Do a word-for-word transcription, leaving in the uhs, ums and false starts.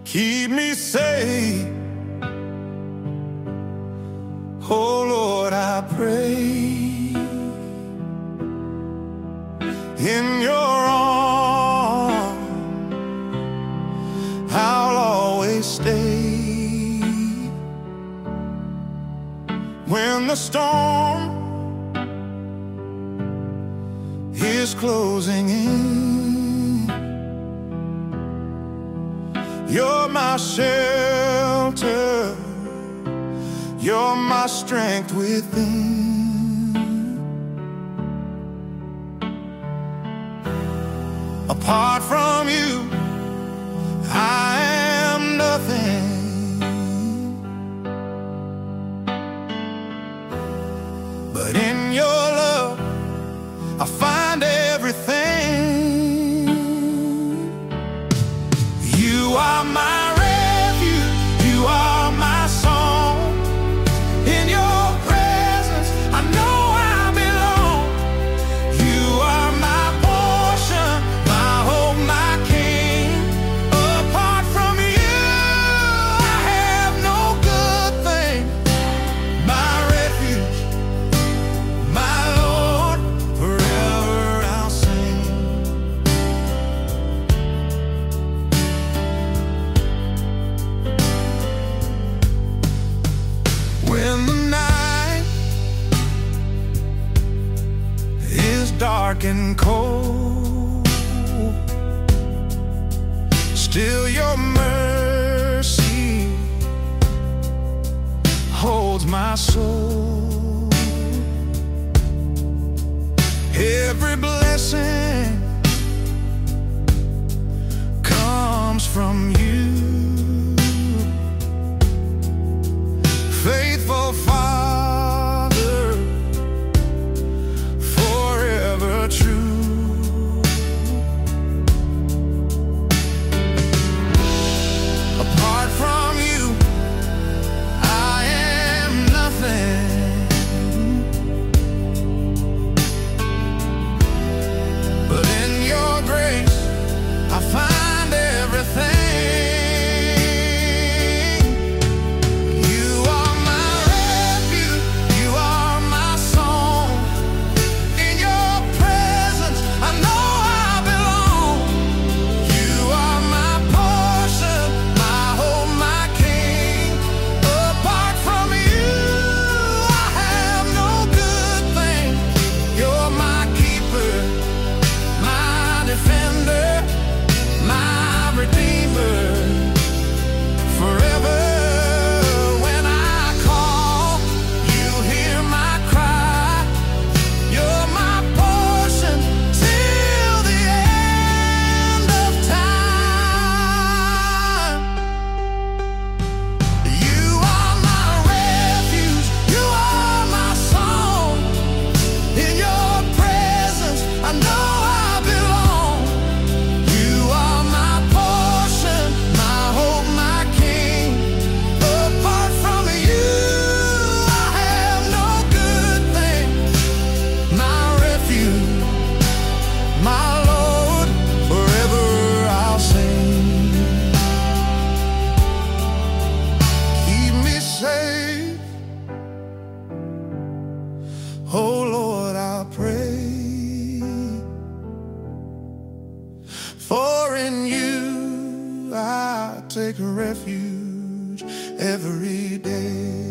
keep me safe. Oh Lord, I pray in your arms I'll always stay. When the storm is closing in, you're my shelter, you're my strength within. Apart from you, I am nothing. But in your love, I find everything. You are my refuge, you are my song. In your presence, I know I belong. You are my portion, my hope, my king. Apart from you, I have no good thing. My refuge, my Lord, forever I'll sing. When the night is dark and cold, still your mercy holds my soul. Every blessing comes from you, faithful Father, forever true. Apart from you, I am nothing. But in your grace, I find everything. You are my refuge, you are my song. In your presence, I know I belong. You are my portion, my hope, my king. Apart from you, I have no good thing. You're my keeper, my defender, my redeemer. Forever when I call, you hear my cry. You're my portion till the end of time. You are my refuge, you are my song. In your presence, I know I belong. You are my portion, my hope, my king. Apart from you, I have no good thing. My refuge, my Lord, forever I'll sing. Keep me safe, oh Lord, I pray. For in you I take refuge every day.